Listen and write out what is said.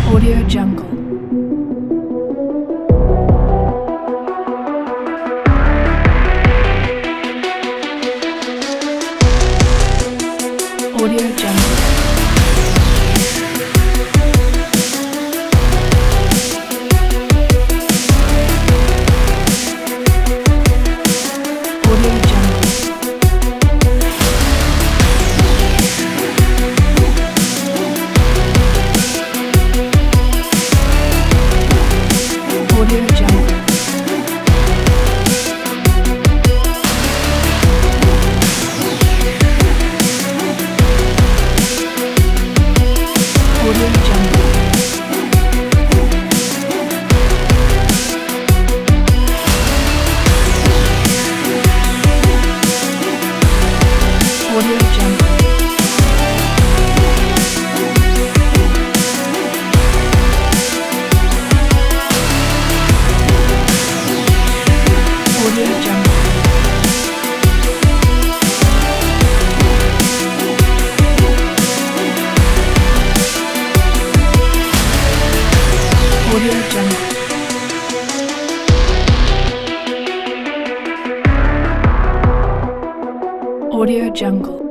Audio Jungle. Audio Jungle. Audio Jungle. Audio Jungle. Audio Jungle. Audio Jungle. Audio Jungle. Audio Jungle. Audio Jungle.